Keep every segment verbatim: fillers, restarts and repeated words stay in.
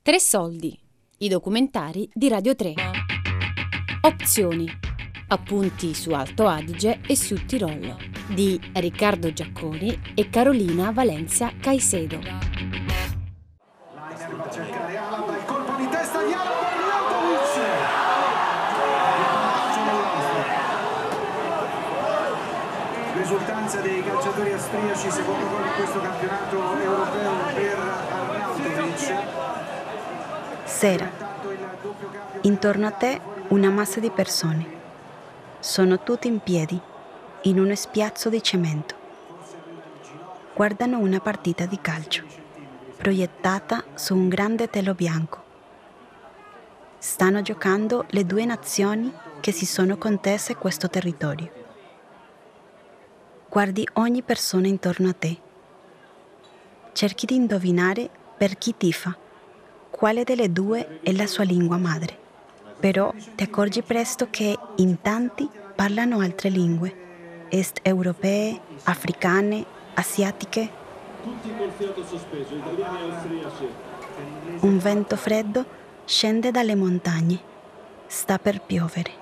Tre soldi, i documentari di Radio tre. Opzioni, appunti su Alto Adige e Sud Tirolo, di Riccardo Giacconi e Carolina Valencia Caicedo. Liner va a cercare Alaba, il colpo di testa di Alaba, risultanza dei calciatori austriaci, secondo gol in questo campionato europeo per Arnautovic. Sera. Intorno a te una massa di persone. Sono tutti in piedi, in uno spiazzo di cemento. Guardano una partita di calcio, proiettata su un grande telo bianco. Stanno giocando le due nazioni che si sono contese questo territorio. Guardi ogni persona intorno a te. Cerchi di indovinare per chi tifa, quale delle due è la sua lingua madre. Però ti accorgi presto che in tanti parlano altre lingue, est europee, africane, asiatiche. Tutti col fiato sospeso, italiani e austriaci. Un vento freddo scende dalle montagne. Sta per piovere.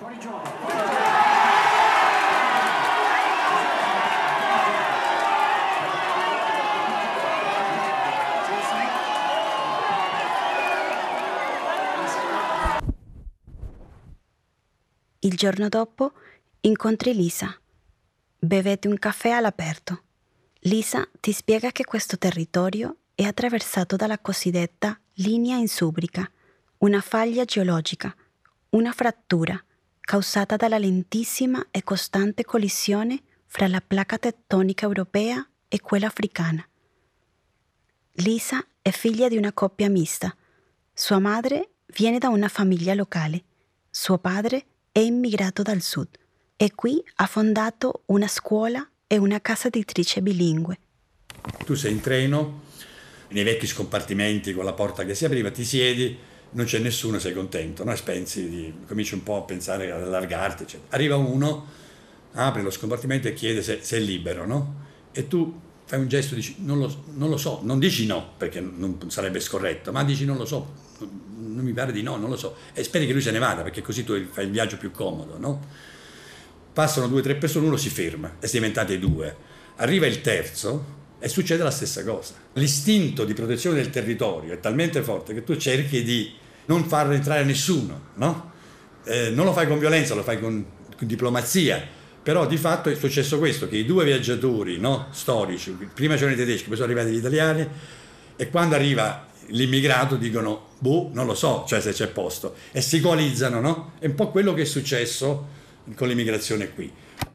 Il giorno dopo incontri Lisa. Bevete un caffè all'aperto. Lisa ti spiega che questo territorio è attraversato dalla cosiddetta linea insubrica, una faglia geologica, una frattura causata dalla lentissima e costante collisione fra la placca tettonica europea e quella africana. Lisa è figlia di una coppia mista. Sua madre viene da una famiglia locale. Suo padre è immigrato dal sud e qui ha fondato una scuola e una casa editrice bilingue. Tu sei in treno, nei vecchi scompartimenti con la porta che si apriva, ti siedi, non c'è nessuno, sei contento, no? E pensi di, cominci un po' a pensare ad allargarti, eccetera. Arriva uno, apre lo scompartimento e chiede se, se è libero, no? E tu fai un gesto, dici non lo, non lo so, non dici no, perché non sarebbe scorretto, ma dici non lo so, non mi pare di no, non lo so, e speri che lui se ne vada, perché così tu fai il viaggio più comodo, no? Passano due o tre persone, uno si ferma, e si diventate due, arriva il terzo e succede la stessa cosa. L'istinto di protezione del territorio è talmente forte che tu cerchi di non far entrare nessuno, no? Eh, non lo fai con violenza, lo fai con, con diplomazia, però di fatto è successo questo, che i due viaggiatori, no, storici, prima c'erano i tedeschi, poi sono arrivati gli italiani, e quando arriva l'immigrato dicono, boh, non lo so, cioè se c'è posto, e si coalizzano, no? È un po' quello che è successo con l'immigrazione qui.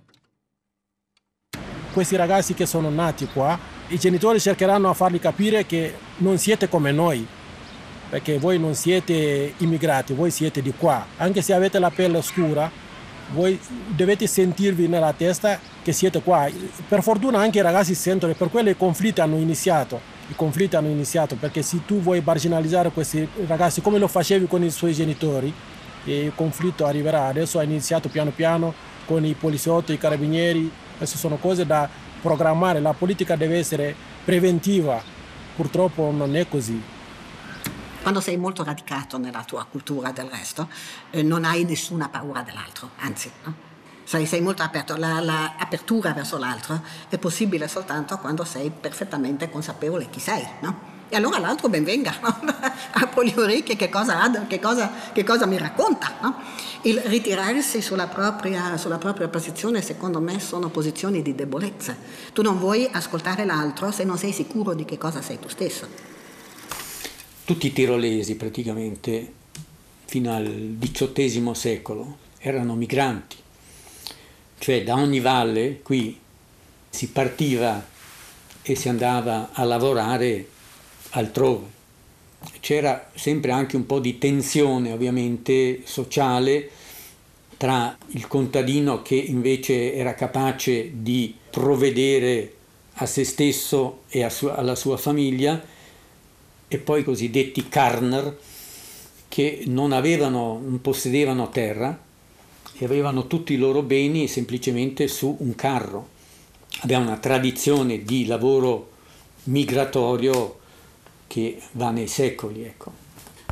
Questi ragazzi che sono nati qua, i genitori cercheranno a farli capire che non siete come noi, perché voi non siete immigrati, voi siete di qua. Anche se avete la pelle scura, voi dovete sentirvi nella testa che siete qua. Per fortuna anche i ragazzi sentono, e per quello i conflitti hanno iniziato. I conflitti hanno iniziato, perché se tu vuoi marginalizzare questi ragazzi come lo facevi con i suoi genitori, il conflitto arriverà. Adesso ha iniziato piano piano con i poliziotti, i carabinieri. Queste sono cose da programmare. La politica deve essere preventiva. Purtroppo non è così. Quando sei molto radicato nella tua cultura del resto, eh, non hai nessuna paura dell'altro, anzi, no? Sei, sei molto aperto. La, la apertura verso l'altro è possibile soltanto quando sei perfettamente consapevole chi sei, no? E allora l'altro ben venga, no? Apro gli orecchie, che cosa ha, che cosa, che cosa mi racconta, no? Il ritirarsi sulla propria, sulla propria posizione, secondo me, sono posizioni di debolezza. Tu non vuoi ascoltare l'altro se non sei sicuro di che cosa sei tu stesso. Tutti i tirolesi praticamente fino al diciottesimo secolo erano migranti, cioè da ogni valle qui si partiva e si andava a lavorare altrove. C'era sempre anche un po' di tensione ovviamente sociale tra il contadino che invece era capace di provvedere a se stesso e a sua, alla sua famiglia, e poi i cosiddetti Karner che non avevano, non possedevano terra e avevano tutti i loro beni semplicemente su un carro. Avevano una tradizione di lavoro migratorio che va nei secoli, ecco.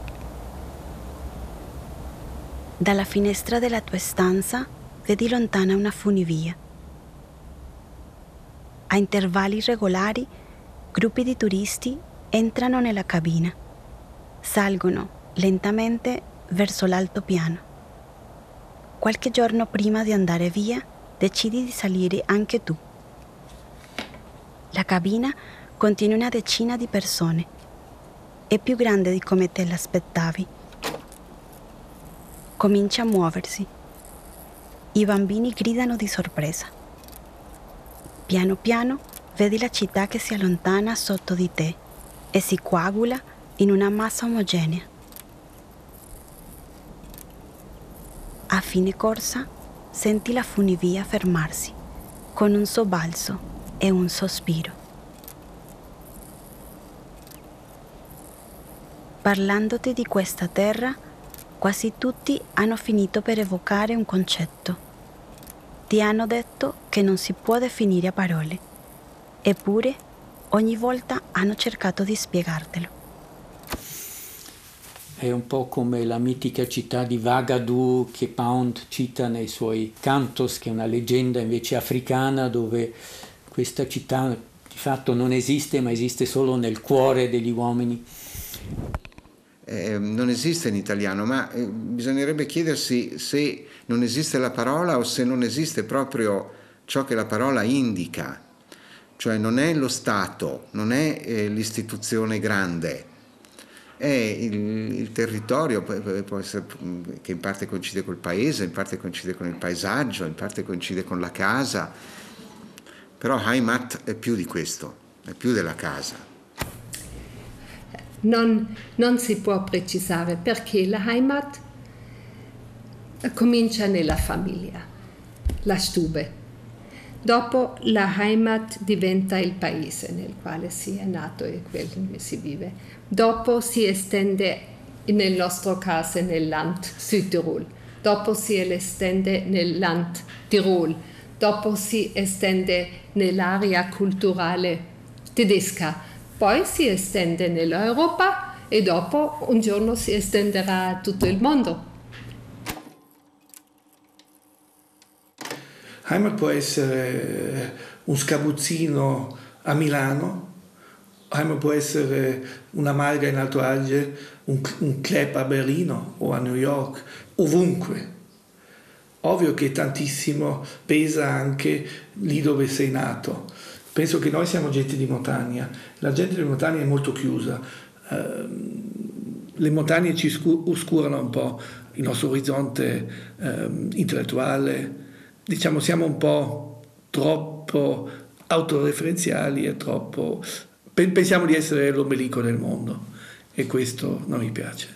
Dalla finestra della tua stanza vedi lontana una funivia. A intervalli regolari, gruppi di turisti entrano nella cabina. Salgono lentamente verso l'altopiano. Qualche giorno prima di andare via, decidi di salire anche tu. La cabina contiene una decina di persone. È più grande di come te l'aspettavi. Comincia a muoversi. I bambini gridano di sorpresa. Piano piano vedi la città che si allontana sotto di te e si coagula in una massa omogenea. A fine corsa senti la funivia fermarsi con un sobbalzo e un sospiro. Parlandoti di questa terra, quasi tutti hanno finito per evocare un concetto. Ti hanno detto che non si può definire a parole, eppure ogni volta hanno cercato di spiegartelo. È un po' come la mitica città di Vagadou che Pound cita nei suoi Cantos, che è una leggenda invece africana dove questa città di fatto non esiste, ma esiste solo nel cuore degli uomini. Eh, non esiste in italiano, ma eh, bisognerebbe chiedersi se non esiste la parola o se non esiste proprio ciò che la parola indica, cioè non è lo Stato, non è eh, l'istituzione grande, è il, il territorio, può essere, che in parte coincide col paese, in parte coincide con il paesaggio, in parte coincide con la casa, però Heimat è più di questo, è più della casa. Non, non si può precisare perché la Heimat comincia nella famiglia, la Stube. Dopo la Heimat diventa il paese nel quale si è nato e quello dove si vive. Dopo si estende, nel nostro caso, nel Land Südtirol. Dopo si estende nel Land Tirol. Dopo si estende nell'area culturale tedesca. Poi si estende nell'Europa e dopo un giorno si estenderà a tutto il mondo. Heimat può essere un scabuzzino a Milano, Heimat può essere una malga in Alto Adige, un, un club a Berlino o a New York, ovunque. Ovvio che tantissimo pesa anche lì dove sei nato. Penso che noi siamo gente di montagna, la gente di montagna è molto chiusa, uh, le montagne ci oscurano un po' il nostro orizzonte uh, intellettuale, diciamo siamo un po' troppo autoreferenziali e troppo... pensiamo di essere l'ombelico del mondo e questo non mi piace.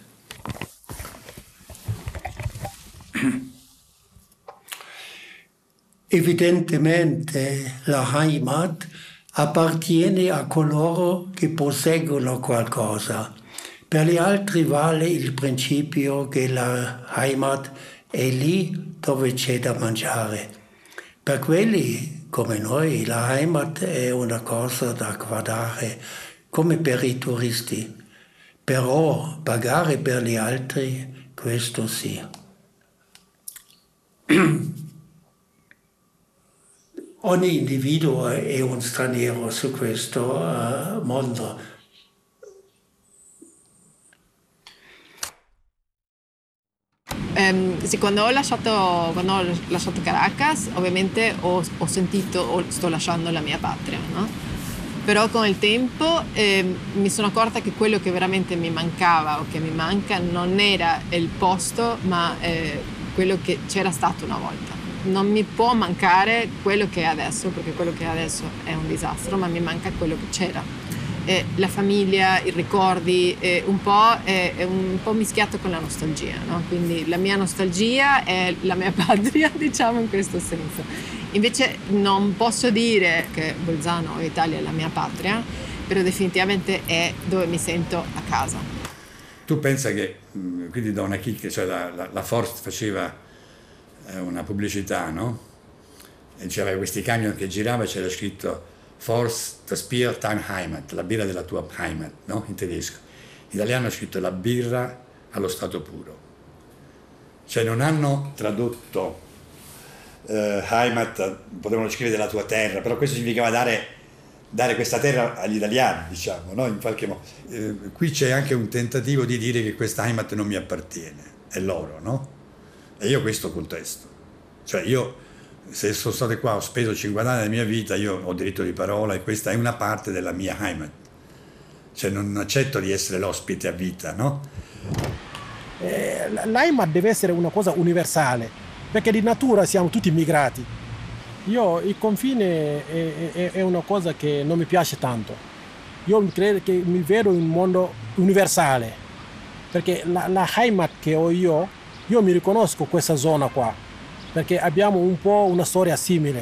Evidentemente la Heimat appartiene a coloro che posseggono qualcosa. Per gli altri vale il principio che la Heimat è lì dove c'è da mangiare. Per quelli come noi la Heimat è una cosa da guardare come per i turisti. Però pagare per gli altri, questo sì. Ogni individuo è un straniero su questo uh, mondo. Um, sì, quando ho lasciato, quando ho lasciato Caracas, ovviamente ho, ho sentito, o sto lasciando la mia patria, no? Però con il tempo eh, mi sono accorta che quello che veramente mi mancava o che mi manca non era il posto, ma eh, quello che c'era stato una volta. Non mi può mancare quello che è adesso, perché quello che è adesso è un disastro, ma mi manca quello che c'era. Eh, la famiglia, i ricordi, eh, un po' è, è un po' mischiato con la nostalgia, no? Quindi la mia nostalgia è la mia patria, diciamo in questo senso. Invece non posso dire che Bolzano o Italia è la mia patria, però definitivamente è dove mi sento a casa. Tu pensa che, quindi da una chicca, cioè la, la, la Forst faceva una pubblicità, no? E c'era questi camion che girava e c'era scritto Forst das Bier deiner Heimat, la birra della tua Heimat, no? In tedesco. In italiano è scritto la birra allo stato puro. Cioè non hanno tradotto eh, Heimat, potevano scrivere della tua terra, però questo significava dare, dare questa terra agli italiani, diciamo, no? In qualche modo. Eh, qui c'è anche un tentativo di dire che questa Heimat non mi appartiene, è loro, no? E io questo contesto. Cioè io, se sono stato qua, ho speso cinquanta anni della mia vita, io ho diritto di parola e questa è una parte della mia Heimat. Cioè non accetto di essere l'ospite a vita, no? Eh, L'Heimat deve essere una cosa universale, perché di natura siamo tutti immigrati. Io, il confine è, è, è una cosa che non mi piace tanto. Io credo che mi vedo in un mondo universale, perché la, la Heimat che ho io, io mi riconosco questa zona qua, perché abbiamo un po' una storia simile.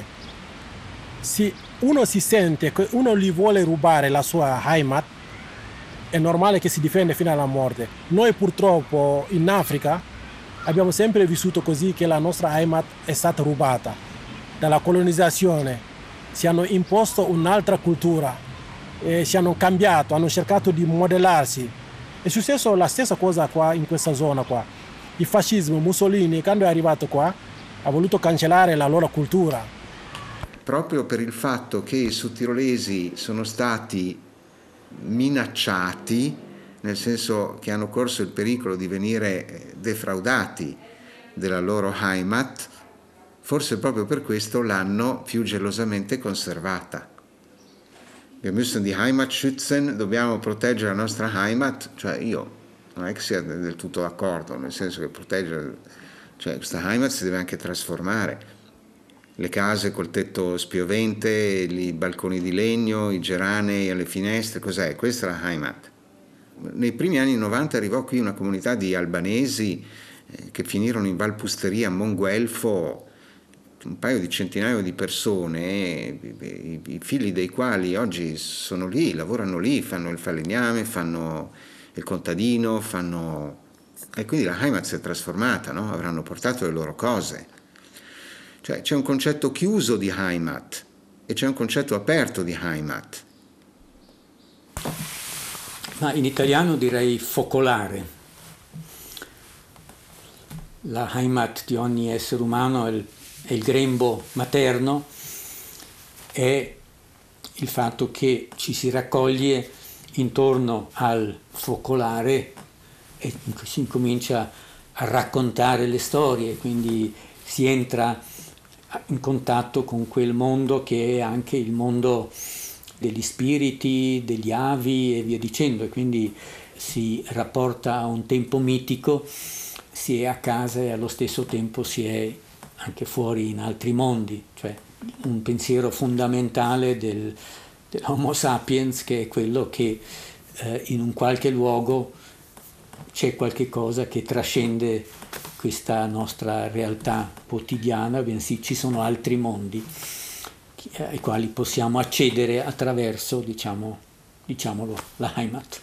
Se uno si sente che uno gli vuole rubare la sua Heimat, è normale che si difende fino alla morte. Noi purtroppo in Africa abbiamo sempre vissuto così, che la nostra Heimat è stata rubata dalla colonizzazione. Si hanno imposto un'altra cultura, eh, si hanno cambiato, hanno cercato di modellarsi. È successo la stessa cosa qua in questa zona qua. Il fascismo, Mussolini, quando è arrivato qua, ha voluto cancellare la loro cultura. Proprio per il fatto che i sudtirolesi sono stati minacciati, nel senso che hanno corso il pericolo di venire defraudati della loro Heimat, forse proprio per questo l'hanno più gelosamente conservata. Wir müssen die Heimat schützen, dobbiamo proteggere la nostra Heimat, cioè io non è che sia del tutto d'accordo, nel senso che proteggere, cioè questa Heimat si deve anche trasformare. Le case col tetto spiovente, i balconi di legno, i geranei alle finestre, cos'è? Questa è la Heimat. Nei primi anni novanta arrivò qui una comunità di albanesi eh, che finirono in Valpusteria a Monguelfo, un paio di centinaio di persone, i, i, i figli dei quali oggi sono lì, lavorano lì, fanno il falegname, fanno il contadino, fanno... e quindi la Heimat si è trasformata, no? Avranno portato le loro cose. Cioè c'è un concetto chiuso di Heimat e c'è un concetto aperto di Heimat. Ma in italiano direi focolare. La Heimat di ogni essere umano è il, è il grembo materno, è il fatto che ci si raccoglie intorno al focolare e si incomincia a raccontare le storie, quindi si entra in contatto con quel mondo che è anche il mondo degli spiriti, degli avi e via dicendo, e quindi si rapporta a un tempo mitico, si è a casa e allo stesso tempo si è anche fuori in altri mondi, cioè un pensiero fondamentale del, dell'Homo sapiens, che è quello che eh, in un qualche luogo c'è qualche cosa che trascende questa nostra realtà quotidiana, bensì ci sono altri mondi ai quali possiamo accedere attraverso, diciamo, diciamolo, la Heimat.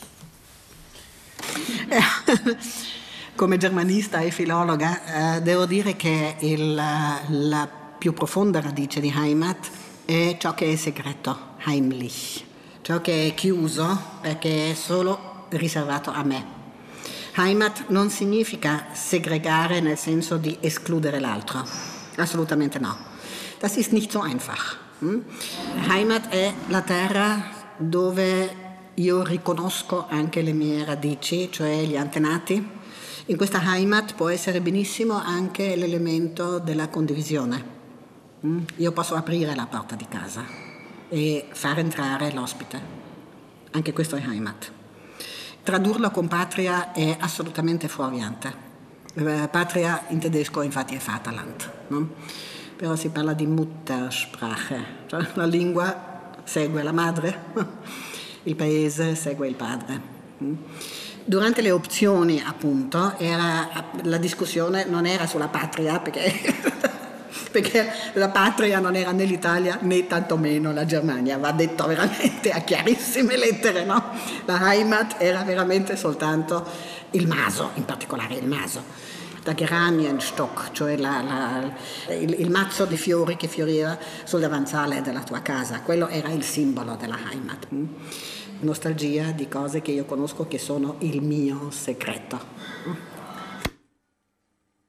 Come germanista e filologa eh, devo dire che il, la più profonda radice di Heimat è ciò che è segreto, heimlich, ciò che è chiuso perché è solo riservato a me. Heimat non significa segregare nel senso di escludere l'altro, assolutamente no. Das ist nicht so einfach. Heimat è la terra dove io riconosco anche le mie radici, cioè gli antenati. In questa Heimat può essere benissimo anche l'elemento della condivisione. Io posso aprire la porta di casa e far entrare l'ospite. Anche questo è Heimat. Tradurlo con patria è assolutamente fuorviante. Patria in tedesco infatti è Vaterland, no? Però si parla di Muttersprache, cioè la lingua segue la madre, il paese segue il padre. Durante le opzioni, appunto, era, la discussione non era sulla patria, perché, perché la patria non era né l'Italia né tantomeno la Germania, va detto veramente a chiarissime lettere, no? La Heimat era veramente soltanto il maso, in particolare il maso. La Geranienstock, cioè la, la, il, il mazzo di fiori che fioriva sul davanzale della tua casa, quello era il simbolo della Heimat. Nostalgia di cose che io conosco che sono il mio segreto.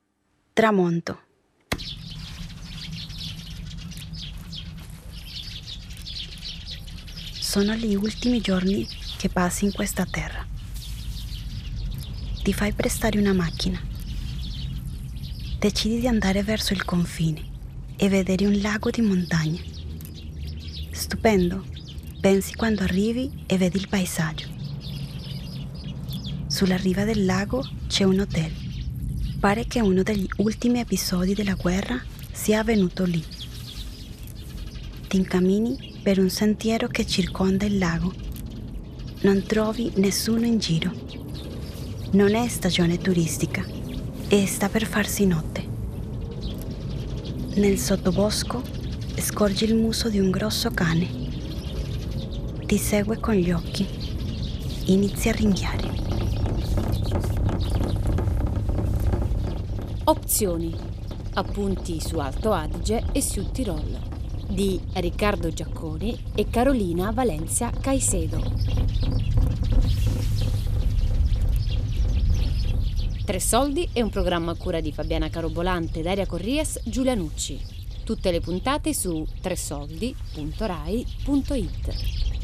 Tramonto. Sono gli ultimi giorni che passi in questa terra. Ti fai prestare una macchina. Decidi di andare verso il confine e vedere un lago di montagne. Stupendo, pensi quando arrivi e vedi il paesaggio. Sulla riva del lago c'è un hotel. Pare che uno degli ultimi episodi della guerra sia avvenuto lì. Ti incammini per un sentiero che circonda il lago. Non trovi nessuno in giro. Non è stagione turistica e sta per farsi notte. Nel sottobosco scorgi il muso di un grosso cane. Ti segue con gli occhi. Inizia a ringhiare. Opzioni. Appunti su Alto Adige e Sud Tirolo di Riccardo Giacconi e Carolina Valencia Caicedo. Tre Soldi è un programma a cura di Fabiana Carobolante, Daria Corrias, Giulia Nucci. Tutte le puntate su tre soldi punto rai punto it.